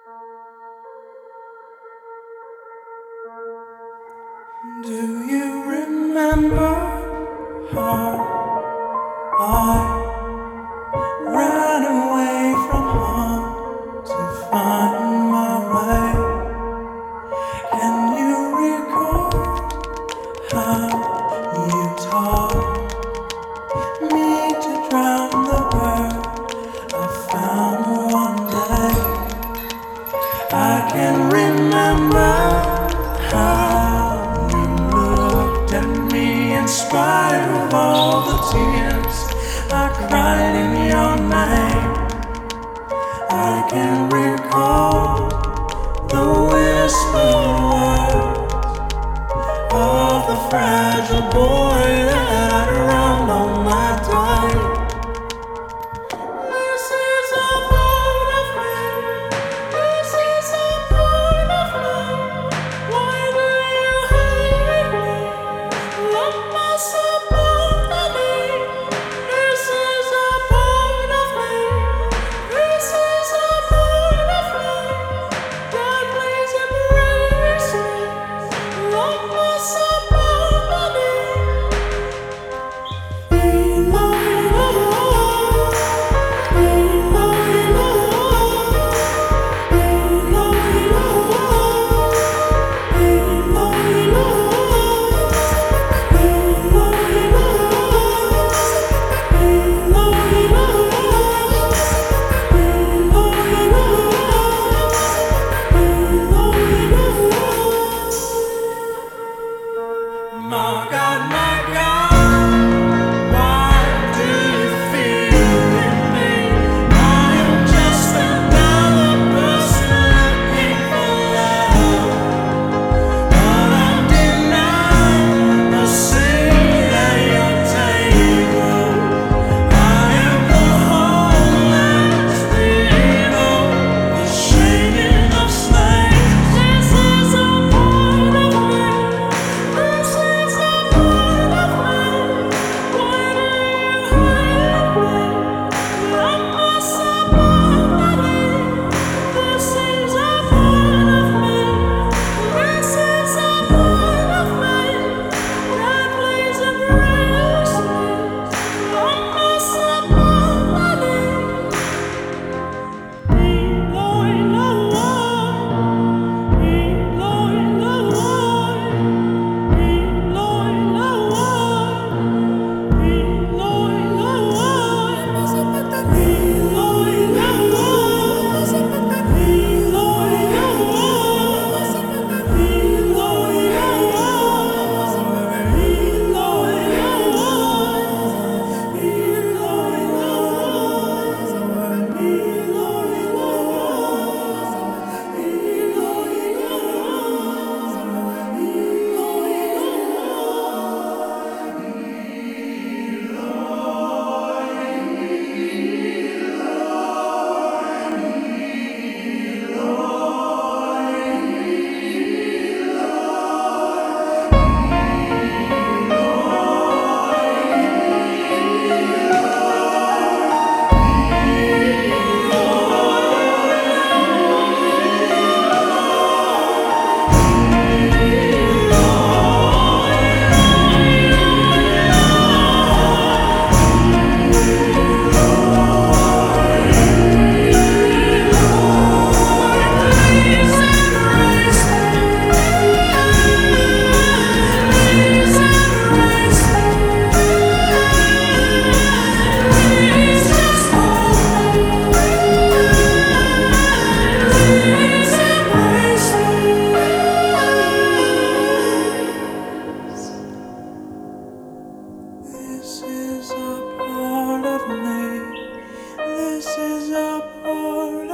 Do you remember how I ran away from home to find my way? Can you recall how you taught me to drown the bird I found one day? I can remember how you looked at me in spite of all the tears I cried in your name. I can recall the whispered words of the fragile boy that roamed on my day. This is a part of me. This is a part of me. Why do you hate me? Love must support me. This is a part of me. This is a part of me. God, please embrace me. Love must support me. My God, my God, why do you feel in me? I am just another person looking for love, but I'm denied a seat at your table. I am the homeless, the evil, the shaking of slaves. This is a part of me. This is a part of me. Why do you hate me? Love must support me. This is a part of me. This is a part of me. God, please embrace me. Love must support me. This is a part of me. This is a part